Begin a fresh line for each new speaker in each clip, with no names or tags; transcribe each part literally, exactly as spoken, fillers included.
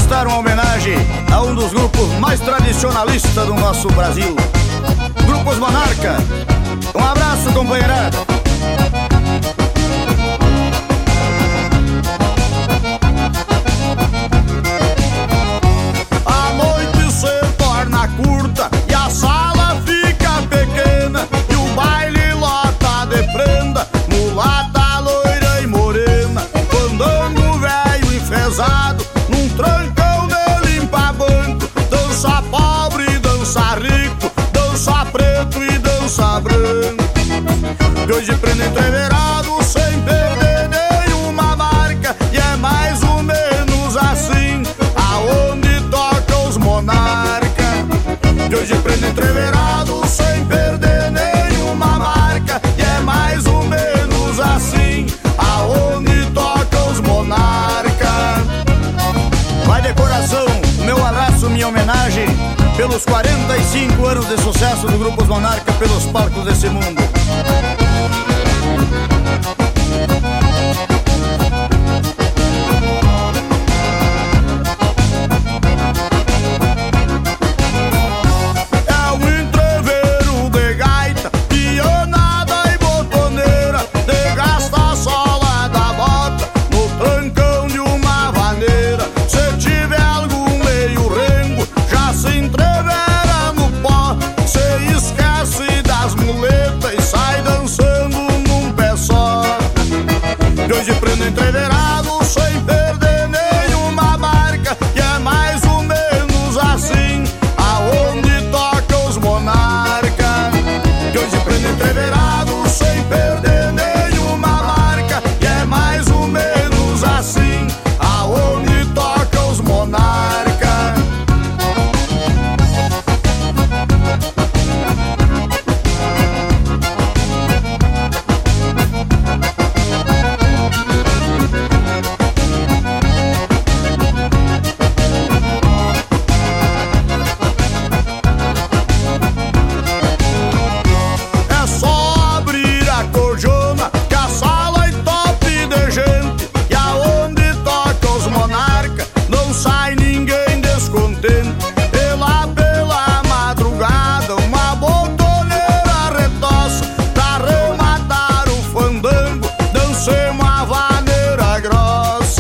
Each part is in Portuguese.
prestar uma homenagem a um dos grupos mais tradicionalistas do nosso Brasil, Grupos Monarca. Um abraço, companheirada. A noite se torna curta e a sala fica pequena, e o baile lota de prenda, mulata, loira e morena. Fandango velho enfesado num trancão de limpa banco, dança pobre, dança rico, dança preto e dança branco. De hoje prende entreverado sem perder nenhuma marca, e é mais ou menos assim aonde toca os monarca. De hoje prende entreverado sem perder nenhuma marca, e é mais ou menos assim aonde toca os monarca. Vai de coração, meu abraço, minha homenagem pelos quarenta e cinco anos de sucesso do Grupos Monarca pelos palcos desse mundo. É um entreveiro de gaita, pionada e botoneira, de gasta a sola da bota no trancão de uma vaneira. Se tiver algum meio rengo, já se entrevera no pó, se esquece das muletas e sai dançando num pé só. De hoje prendo entreverado sem perder nenhuma marca, e é mais ou menos assim aonde toca os monarca. De hoje prendo entreverado sem perder nenhuma marca, e é mais ou menos assim aonde toca os monarca. É só abrir a corjona que a sala é top de gente, e aonde toca os monarca não sai ninguém descontente. E lá pela madrugada uma botoneira retoça, pra rematar o fandango dancemos a vaneira grossa.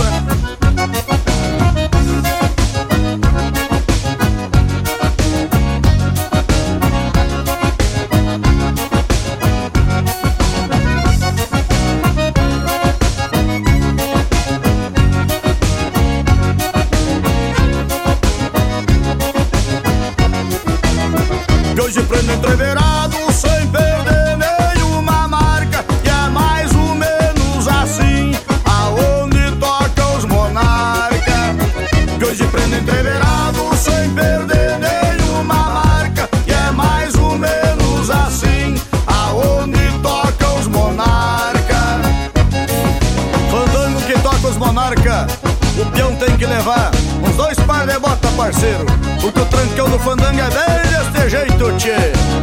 De hoje prendo entreverado sem perder nenhuma marca, e é mais ou menos assim aonde toca os monarca. De hoje prendo entreverado sem perder nenhuma marca, e é mais ou menos assim aonde toca os monarca. Fandango que toca os monarca, o peão tem que levar uns dois par de bota, parceiro, porque o trancão do fandango é bem deste jeito, tchê.